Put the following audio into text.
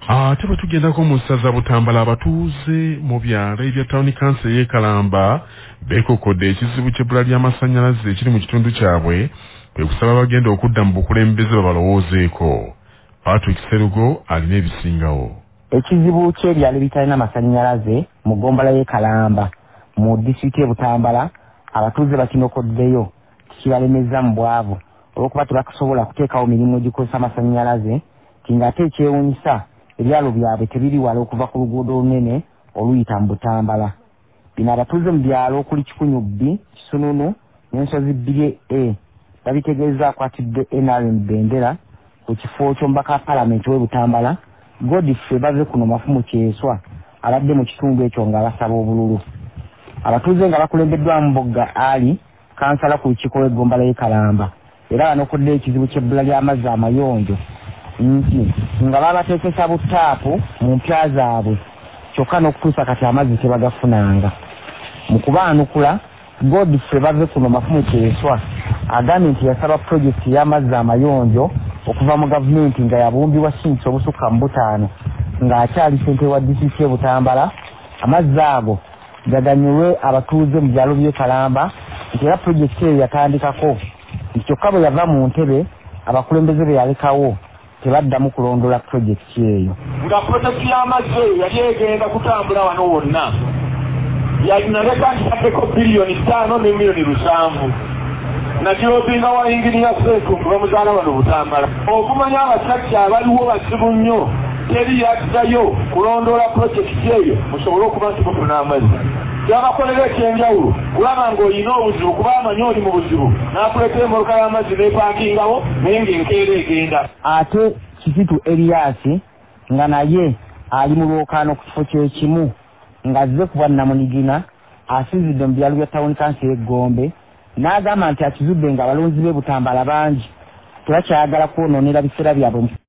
Ate bwe tugendako mu ssaza Butambala abatuuze mu byalo ebya Town Council y'e Kalamba beekokodde ekizibu ky'ebbula ly'amasannyalaze ekiri mu kitundu kyabwe kwe kusaba bagenda okudda mu bukulembeze babalowoozeeko. Patrick Serugo alina ebisingawo. Ekizibu ky'ebyalo ebitalina masannyalaze mu ggombolola y'e Kalamba mu disitulikiti y'e Butambala abatuuze bakinokoddeyo kibalemeza mu bwavu olw'okuba tebakusobola kuteekawo mirimu egikozesa amasannyalaze ng'ate ekyewuunyisa ebyalo byabwe tebiri wala okuva ku luguudo olunene oluyita mu Butambala. Bino abatuuze mu byalo okuli Kikunyubbi, Kisununu n'ensozi bbiri babitegeeza akwatidde NRM bendera ku kifo ky'omubaka wa Paalamenti w'e Butambala Godfrey bave kuno Mafumu Kyeswa abadde mu kitundu ekyo nga basaba obululu. Abatuuze nga bakulembeddwa mu Bogga Ali kansala ku lukiiko lw'eggombolola y'e Kalamba era banokodde ekizibu ky'ebbula ly'amazzi amayonjo nti nga babateekesa butaapu mu mpya zaabwe kyokka n'okutuusa kati amazzi tebagafunanga. Mu kubaanukula Godfrey bave kuno Mafumu Kyeswa agambye nti yasaba pulojekiti y'amazzi amayonjo okuva mu gavumenti nga yabumbibwa ssinti obusukka mu 5 ng'akyali ssentebe wa disitulikiti y'e Butambala amazzi ago gaganyulwe abatuuze mu byalo by'e Kalamba nti era pulojekiti eyo yatandikako nti kyokka bwe yava mu ntebe abakulembeze be yalekawo tebaddamu kulondola pulojekiti eyo. Nga pulojekiti y'amazzi eyo yali egenda kutambula wano wonna yalinalega nti taddeko biliyoni 5 ne miliyoni 7 nakirobinga wa inginiya Ssenkungu bamuzaala wano Butambala. Okumanya abasajja abaliwo basibu nnyo teri yazzayo kulondola pulojekiti eyo musobole okuba nti mufuna amazzi. Yakakolera ekyenjawulo kulaba ng'olina obuzibu kuba amanyi oli mu buzibu n'akuleetera emmoloka y'amazzi n'epankingawo naye ng'enkeera egenda. Ate Kisitu Elias nga naye ali mu lwokaano ku kifo kyekimu ng'azze ku Bwannamunigina asinzidde mu byalo bya Town Council y'Egombe n'agamba nti akizudde ng'abalonzi b'e Butambala bangi tebakyayagala kwonoonera biseera byabwe